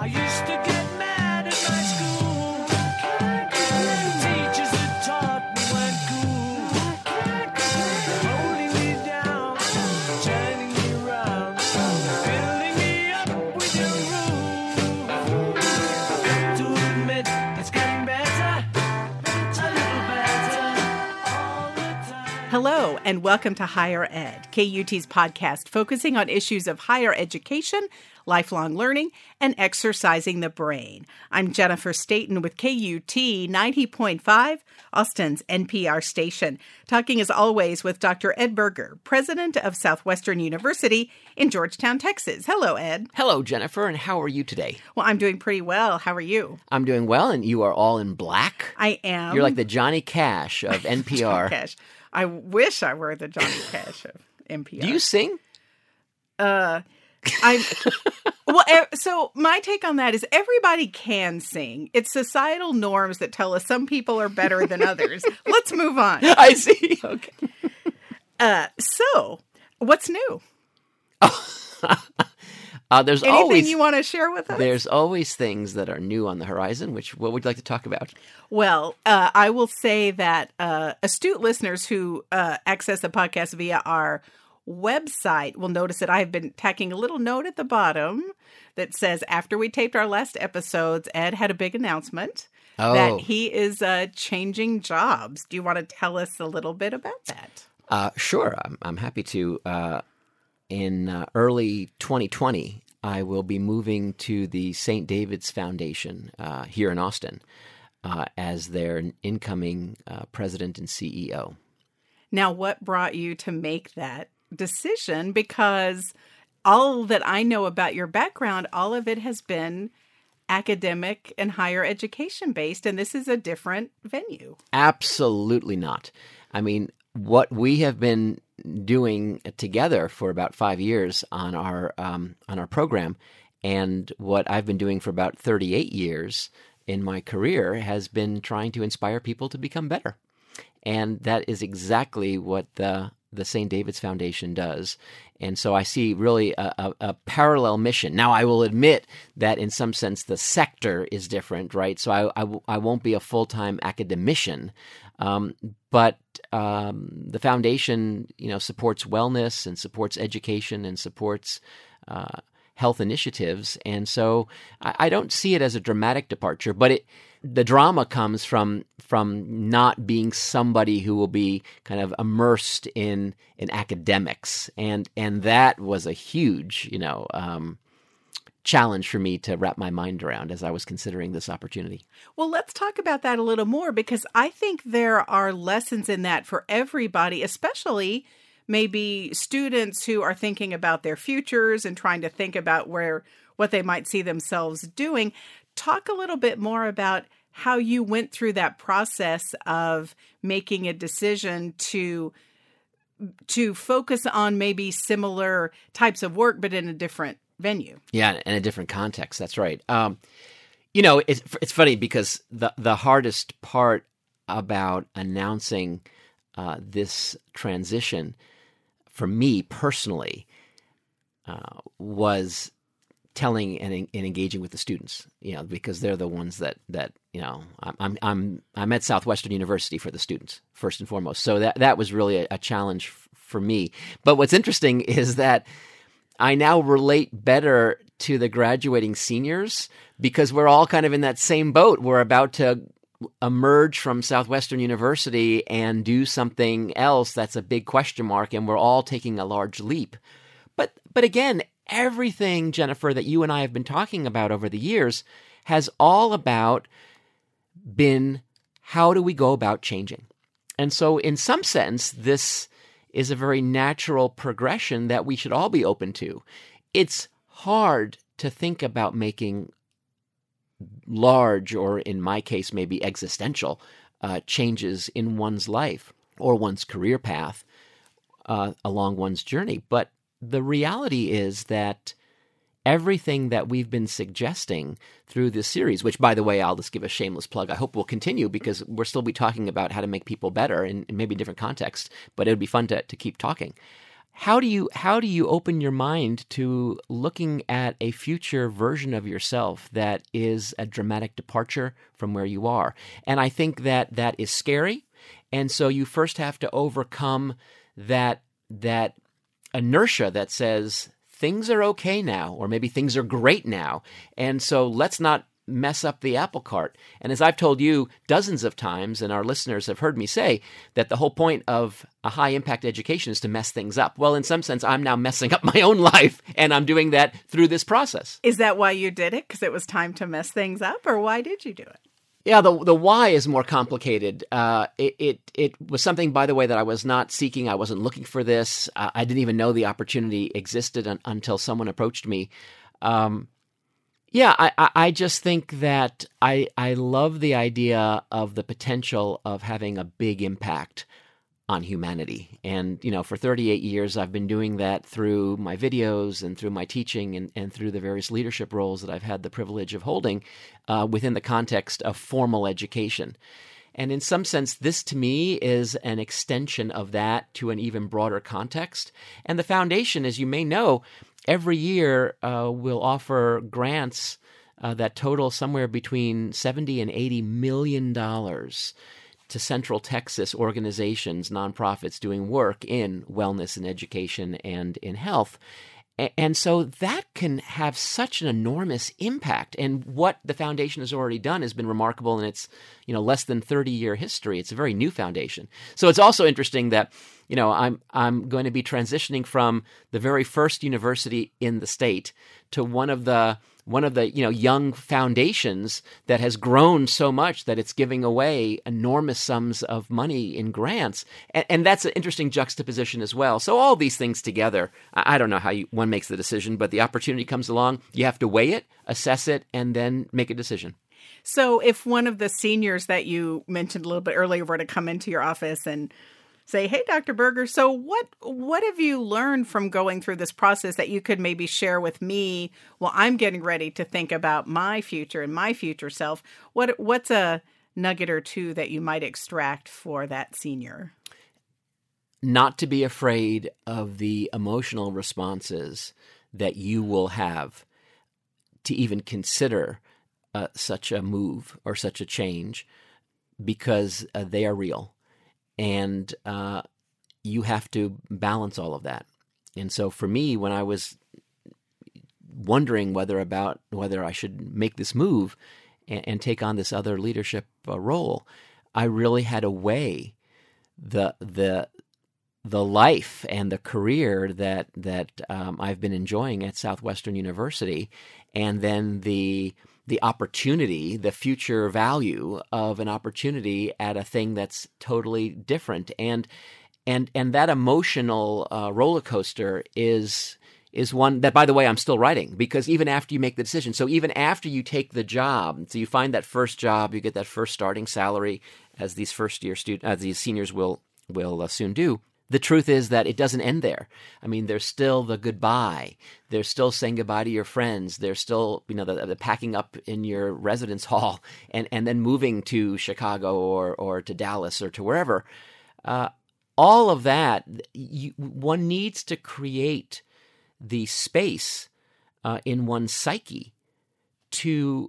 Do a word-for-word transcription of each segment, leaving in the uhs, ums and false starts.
I used to get mad at my school. Teachers that taught me weren't cool. Holding me down, turning me round, filling me up with your rule. To admit it's getting better, a little better all the time. Hello, and welcome to Higher Ed, K U T's podcast focusing on issues of higher education, lifelong learning, and exercising the brain. I'm Jennifer Staten with K U T ninety point five, Austin's N P R station, talking as always with Doctor Ed Berger, president of Southwestern University in Georgetown, Texas. Hello, Ed. Hello, Jennifer, and how are you today? Well, I'm doing pretty well. How are you? I'm doing well, and you are all in black. I am. You're like the Johnny Cash of N P R. Johnny Cash. I wish I were the Johnny Cash of N P R. Do you sing? Uh, I well, e- so my take on that is everybody can sing. It's societal norms that tell us some people are better than others. Let's move on. I see. Okay. Uh, so what's new? Uh, there's Anything always you want to share with us? there's always things that are new on the horizon. Which what would you like to talk about? Well, uh, I will say that uh, astute listeners who uh, access the podcast via our website will notice that I have been tacking a little note at the bottom that says after we taped our last episodes, Ed had a big announcement Oh. that he is uh, changing jobs. Do you want to tell us a little bit about that? Uh, sure, I'm, I'm happy to. Uh, in uh, early twenty twenty, I will be moving to the Saint David's Foundation uh, here in Austin uh, as their incoming uh, president and C E O. Now, what brought you to make that decision? Because all that I know about your background, all of it has been academic and higher education based, and this is a different venue. Absolutely not. I mean, what we have been doing together for about five years on our um, on our program, and what I've been doing for about thirty-eight years in my career has been trying to inspire people to become better. And that is exactly what the the Saint David's Foundation does. And so I see really a, a, a parallel mission. Now, I will admit that in some sense the sector is different, right? So I, I, w- I won't be a full-time academician, um, but um, the foundation, you know, supports wellness and supports education and supports uh, health initiatives. And so I, I don't see it as a dramatic departure, but it the drama comes from from not being somebody who will be kind of immersed in in academics, and and that was a huge, you know, um, challenge for me to wrap my mind around as I was considering this opportunity. Well, let's talk about that a little more, because I think there are lessons in that for everybody, especially maybe students who are thinking about their futures and trying to think about where what they might see themselves doing. Talk a little bit more about how you went through that process of making a decision to to focus on maybe similar types of work, but in a different venue. Yeah, in a different context. That's right. Um, you know, it's it's funny because the the hardest part about announcing uh, this transition for me personally uh, was telling and, and engaging with the students, you know, because they're the ones that, that you know, I'm I'm I'm at Southwestern University for the students first and foremost. So that that was really a, a challenge f- for me. But what's interesting is that I now relate better to the graduating seniors because we're all kind of in that same boat. We're about to emerge from Southwestern University and do something else that's a big question mark, and we're all taking a large leap. But but again, everything, Jennifer, that you and I have been talking about over the years has all about been how do we go about changing? And so in some sense, this is a very natural progression that we should all be open to. It's hard to think about making large, or in my case, maybe existential uh, changes in one's life or one's career path uh, along one's journey. But the reality is that everything that we've been suggesting through this series, which, by the way, I'll just give a shameless plug, I hope will continue because we'll still be talking about how to make people better in, in maybe different contexts, but it would be fun to, to keep talking. how do you how do you open your mind to looking at a future version of yourself that is a dramatic departure from where you are? And I think that that is scary. And so you first have to overcome that that inertia that says things are okay now, or maybe things are great now. And so let's not mess up the apple cart. And as I've told you dozens of times, and our listeners have heard me say, that the whole point of a high-impact education is to mess things up. Well, in some sense, I'm now messing up my own life, and I'm doing that through this process. Is that why you did it? Because it was time to mess things up? Or why did you do it? Yeah, the the why is more complicated. Uh, it, it it was something, by the way, that I was not seeking. I wasn't looking for this. Uh, I didn't even know the opportunity existed un- until someone approached me. Um, yeah, I, I, I just think that I I love the idea of the potential of having a big impact on humanity. And, you know, for thirty-eight years, I've been doing that through my videos and through my teaching and, and through the various leadership roles that I've had the privilege of holding uh, within the context of formal education. And in some sense, this to me is an extension of that to an even broader context. And the foundation, as you may know, every year uh, will offer grants uh, that total somewhere between seventy and eighty million dollars to Central Texas organizations, nonprofits doing work in wellness and education and in health. And so that can have such an enormous impact. And what the foundation has already done has been remarkable in its, you know, less than thirty-year history. It's a very new foundation. So it's also interesting that, you know, I'm I'm going to be transitioning from the very first university in the state to one of the one of the, you know, young foundations that has grown so much that it's giving away enormous sums of money in grants. And, and that's an interesting juxtaposition as well. So all these things together, I, I don't know how you, one makes the decision, but the opportunity comes along. You have to weigh it, assess it, and then make a decision. So if one of the seniors that you mentioned a little bit earlier were to come into your office and say, hey, Doctor Berger, so what what have you learned from going through this process that you could maybe share with me while I'm getting ready to think about my future and my future self? What What's a nugget or two that you might extract for that senior? Not to be afraid of the emotional responses that you will have to even consider uh, such a move or such a change, because uh, they are real. And uh, you have to balance all of that. And so for me, when I was wondering whether about whether I should make this move and, and take on this other leadership uh, role, I really had to weigh the the the life and the career that that um, I've been enjoying at Southwestern University, and then the the opportunity, the future value of an opportunity at a thing that's totally different. And and and that emotional uh, roller coaster is is one that, by the way, I'm still writing, because even after you make the decision, so even after you take the job, so you find that first job, you get that first starting salary, as these first year student, as these seniors will will uh, soon do. The truth is that it doesn't end there. I mean, there's still the goodbye. There's still saying goodbye to your friends. There's still, you know, the, the packing up in your residence hall and, and then moving to Chicago or or to Dallas or to wherever. Uh, all of that, you, one needs to create the space uh, in one's psyche to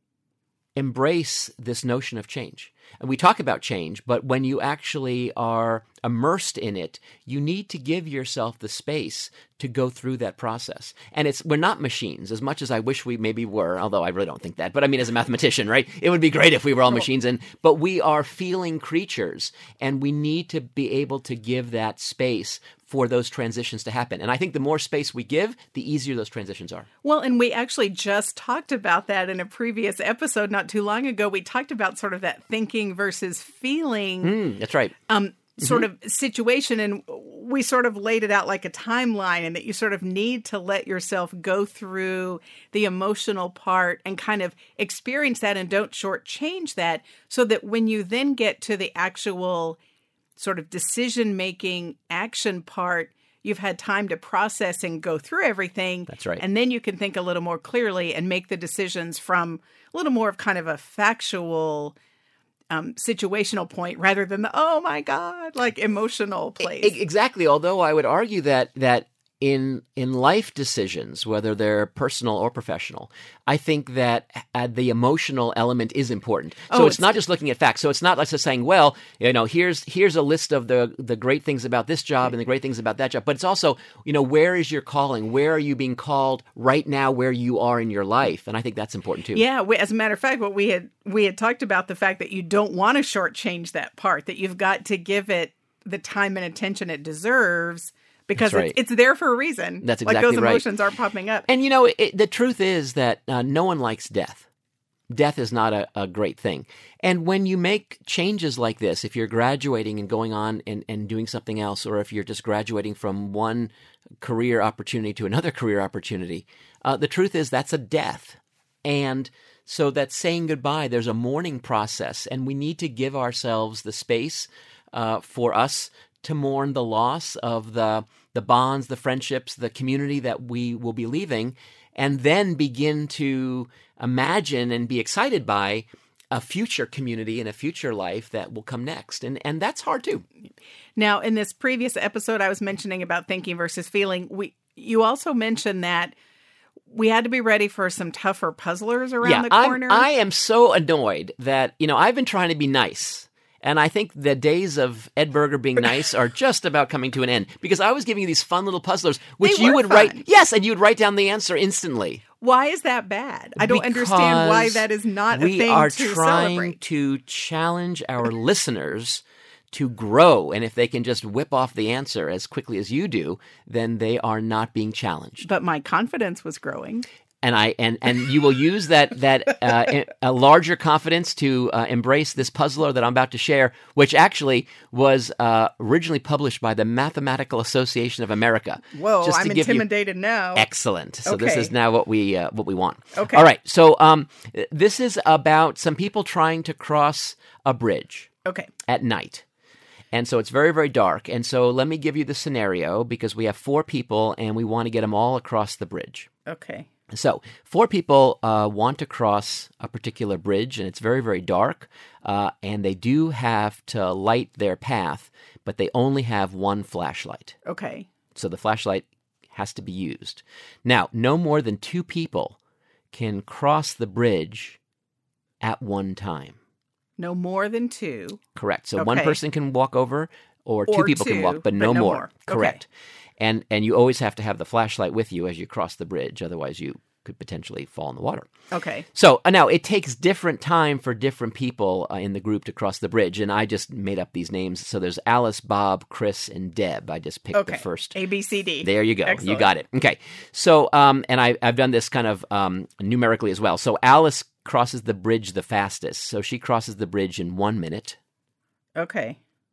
embrace this notion of change. And we talk about change, but when you actually are immersed in it, you need to give yourself the space to go through that process. And it's we're not machines, as much as I wish we maybe were, although I really don't think that. But I mean, as a mathematician, right? It would be great if we were all machines. And but we are feeling creatures, and we need to be able to give that space for those transitions to happen. And I think the more space we give, the easier those transitions are. Well, and we actually just talked about that in a previous episode not too long ago. We talked about sort of that thinking versus feeling. Mm, that's right. Um, sort mm-hmm. of situation. And we sort of laid it out like a timeline, and that you sort of need to let yourself go through the emotional part and kind of experience that, and don't shortchange that, so that when you then get to the actual sort of decision-making action part, you've had time to process and go through everything. That's right. And then you can think a little more clearly and make the decisions from a little more of kind of a factual um, situational point rather than the, oh my God, like emotional place. E- Exactly. Although I would argue that that in in life decisions, whether they're personal or professional, I think that uh, the emotional element is important. So Oh, it's, it's- not just looking at facts. So it's not like just saying, well, you know, here's here's a list of the the great things about this job and the great things about that job. But it's also, you know, where is your calling? Where are you being called right now? Where you are in your life? And I think that's important too. Yeah, we, as a matter of fact, what we had we had talked about the fact that you don't want to shortchange that part, that you've got to give it the time and attention it deserves because That's right. it's, it's there for a reason. That's like exactly those right. emotions are popping up. And you know, it, the truth is that uh, no one likes death. Death is not a, a great thing. And when you make changes like this, if you're graduating and going on and, and doing something else, or if you're just graduating from one career opportunity to another career opportunity, uh, the truth is that's a death. And so that's saying goodbye. There's a mourning process, and we need to give ourselves the space uh, for us to mourn the loss of the the bonds, the friendships, the community that we will be leaving, and then begin to imagine and be excited by a future community and a future life that will come next. And and that's hard too. Now, in this previous episode, I was mentioning about thinking versus feeling. We you also mentioned that we had to be ready for some tougher puzzlers around yeah, the I'm- corner. I am so annoyed that, you know, I've been trying to be nice. And I think the days of Ed Berger being nice are just about coming to an end, because I was giving you these fun little puzzlers, which They you were would fun. write. Yes, and you would write down the answer instantly. Why is that bad? I don't understand why Because that is not a we thing are to trying celebrate. to challenge our listeners to grow, and if they can just whip off the answer as quickly as you do, then they are not being challenged. But my confidence was growing. And I and and you will use that that uh, a larger confidence to uh, embrace this puzzler that I'm about to share, which actually was uh, originally published by the Mathematical Association of America. Whoa, Just to I'm give you- intimidated now. Excellent. So this Okay. is now what we uh, what we want. Okay. All right. So um, this is about some people trying to cross a bridge Okay. at night. And so it's very, very dark. And so let me give you the scenario, because we have four people and we want to get them all across the bridge. Okay. So four people uh, want to cross a particular bridge, and it's very, very dark, uh, and they do have to light their path, but they only have one flashlight. Okay. So the flashlight has to be used. Now, no more than two people can cross the bridge at one time. No more than two. Correct. So one Okay. person can walk over, or two Or people can two, walk, but no, but no more. more. Okay. Correct. And and you always have to have the flashlight with you as you cross the bridge, otherwise you could potentially fall in the water. Okay. So uh, now it takes different time for different people uh, in the group to cross the bridge, and I just made up these names. So there's Alice, Bob, Chris, and Deb. I just picked Okay. the first. A, B, C, D. There you go. Excellent. You got it. Okay. So um, and I, I've done this kind of um, numerically as well. So Alice crosses the bridge the fastest. So she crosses the bridge in one minute. Okay.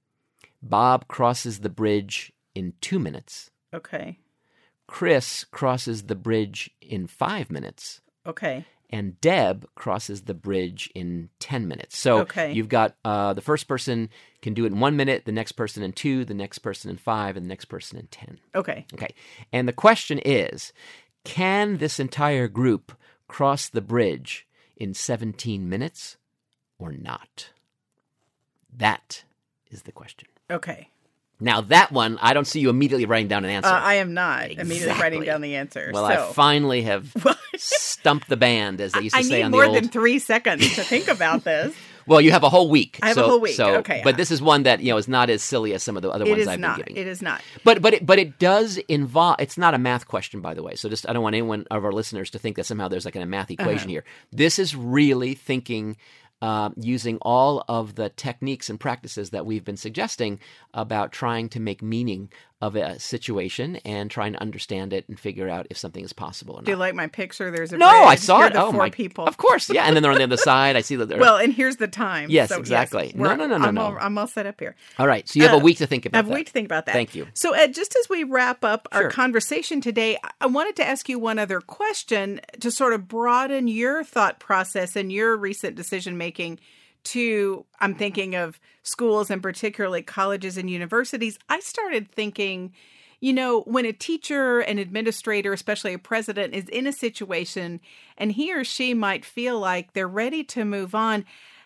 Bob crosses the bridge in two minutes. Okay. Chris crosses the bridge in five minutes. Okay. And Deb crosses the bridge in ten minutes. So Okay. you've got uh, the first person can do it in one minute, the next person in two, the next person in five, and the next person in ten. Okay. Okay. And the question is, can this entire group cross the bridge in seventeen minutes or not? That is the question. Okay. Now, that one, I don't see you immediately writing down an answer. Uh, I am not immediately writing Exactly. down the answer. well, so. I finally have stumped the band, as they used to I say need on the more old... than three seconds to think about this. Well, you have a whole week. I have a so, whole week. So, Okay. But this is one that, you know, is not as silly as some of the other It ones is I've not. been giving. It is not. But but it, but it does involve. It's not a math question, by the way. So just I don't want anyone of our listeners to think that somehow there's like a math equation Uh-huh. here. This is really thinking, uh, using all of the techniques and practices that we've been suggesting about trying to make meaning of a situation and trying to understand it and figure out if something is possible or not. Do you like my picture? There's a no, bridge. I saw Here are it. the Oh four my! people. Of course, yeah. And then they're on the other side. I see that they're. Well, and here's the time. Yes, So, exactly. No, we're- no, no, no, I'm no. All, I'm all set up here. all right. So you have Uh, a week to think I about have a that. week to think about that. Thank you. So, Ed, just as we wrap up our Sure. conversation today, I- I wanted to ask you one other question to sort of broaden your thought process and your recent decision making. To, I'm thinking of schools and particularly colleges and universities. I started thinking, you know, when a teacher, an administrator, especially a president, is in a situation and he or she might feel like they're ready to move on,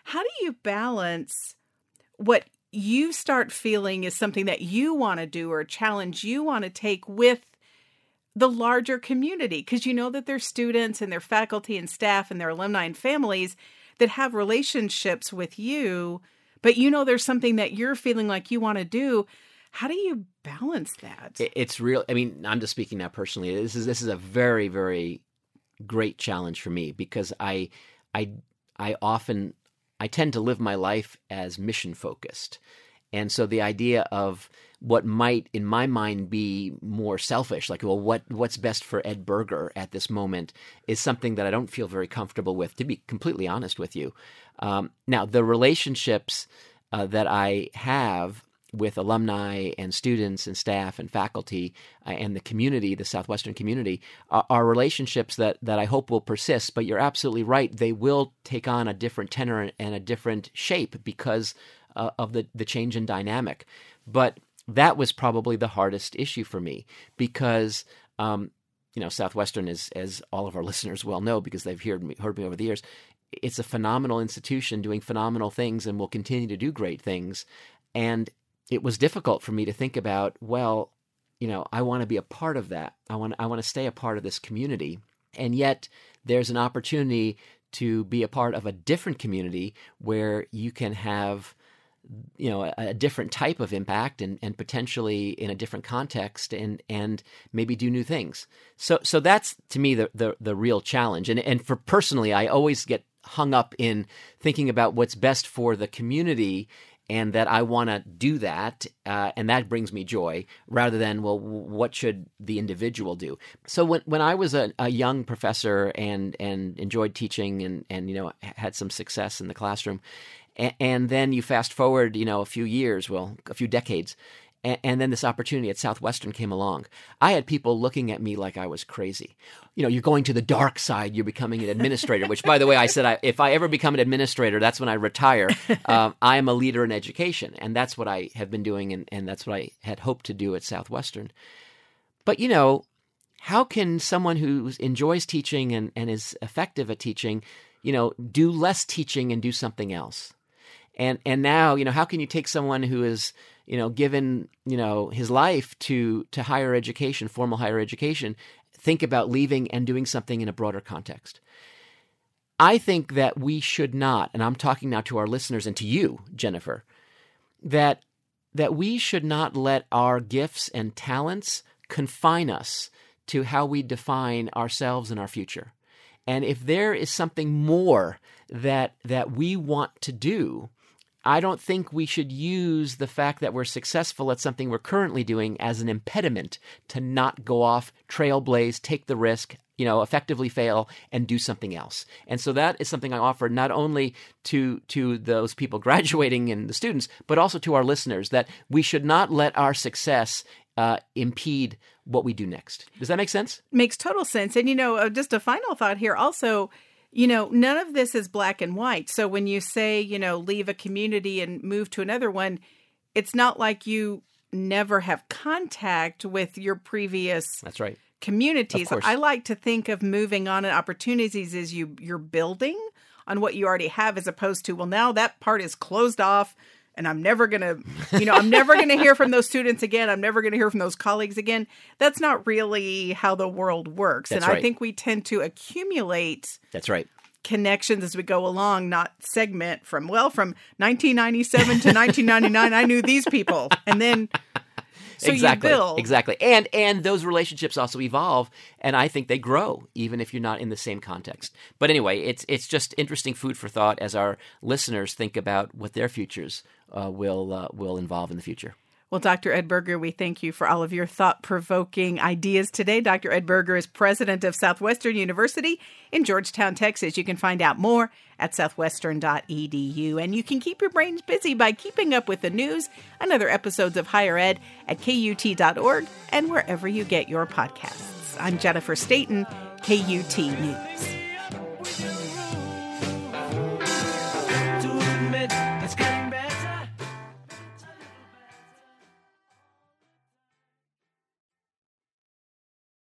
How do you balance what you start feeling is something that you want to do or a challenge you want to take with the larger community? Because you know that there's students and their faculty and staff and their alumni and families that have relationships with you, but you know there's something that you're feeling like you want to do. How do you balance that? It's real. I mean, I'm just speaking now personally. This is this is a very, very great challenge for me because I, I, I often I tend to live my life as mission focused, and so the idea of what might, in my mind, be more selfish, like, well, what what's best for Ed Berger at this moment, is something that I don't feel very comfortable with, to be completely honest with you. Um, now, the relationships uh, that I have with alumni and students and staff and faculty uh, and the community, the Southwestern community, are, are relationships that, that I hope will persist. But you're absolutely right. They will take on a different tenor and a different shape because uh, of the, the change in dynamic. But that was probably the hardest issue for me because, um, you know, Southwestern is, as all of our listeners well know because they've heard me, heard me over the years, it's a phenomenal institution doing phenomenal things and will continue to do great things. And it was difficult for me to think about, well, you know, I want to be a part of that. I want I want to stay a part of this community. And yet there's an opportunity to be a part of a different community where you can have, you know, a, a different type of impact and, and potentially in a different context and and maybe do new things. So so that's to me the the, the real challenge. And and for personally, I always get hung up in thinking about what's best for the community and that I want to do that, uh, and that brings me joy, rather than, well, what should the individual do? So when when I was a, a young professor and and enjoyed teaching and, and you know had some success in the classroom, and, and then you fast forward, you know, a few years, well, a few decades, and, and then this opportunity at Southwestern came along. I had people looking at me like I was crazy. You know, you're going to the dark side. You're becoming an administrator, which, by the way, I said, I, if I ever become an administrator, that's when I retire. Um, I am a leader in education, and that's what I have been doing, and, and that's what I had hoped to do at Southwestern. But, you know, how can someone who enjoys teaching and, and is effective at teaching, you know, do less teaching and do something else? And and now, you know, how can you take someone who is, you know, given, you know, his life to to higher education, formal higher education, think about leaving and doing something in a broader context? I think that we should not, and I'm talking now to our listeners and to you, Jennifer, that that we should not let our gifts and talents confine us to how we define ourselves and our future. And if there is something more that that we want to do, I don't think we should use the fact that we're successful at something we're currently doing as an impediment to not go off, trailblaze, take the risk, you know, effectively fail, and do something else. And so that is something I offer not only to to those people graduating and the students, but also to our listeners, that we should not let our success uh, impede what we do next. Does that make sense? Makes total sense. And, you know, uh, just a final thought here also, you know, none of this is black and white. So when you say, you know, leave a community and move to another one, it's not like you never have contact with your previous That's right. communities. Of course. I like to think of moving on and opportunities as you, you're building on what you already have, as opposed to, well, now that part is closed off and I'm never going to, you know, I'm never going to hear from those students again. I'm never going to hear from those colleagues again. That's not really how the world works. That's and right. I think we tend to accumulate That's right. connections as we go along, not segment from, well, from nineteen ninety-seven to nineteen ninety-nine, I knew these people. And then so exactly. you build. Exactly. And and those relationships also evolve, and I think they grow even if you're not in the same context. But anyway, it's it's just interesting food for thought as our listeners think about what their futures uh, will uh, will involve in the future. Well, Doctor Ed Berger, we thank you for all of your thought-provoking ideas today. Doctor Ed Berger is president of Southwestern University in Georgetown, Texas. You can find out more at southwestern dot e d u. And you can keep your brains busy by keeping up with the news and other episodes of Higher Ed at k u t dot org and wherever you get your podcasts. I'm Jennifer Staten, K U T News.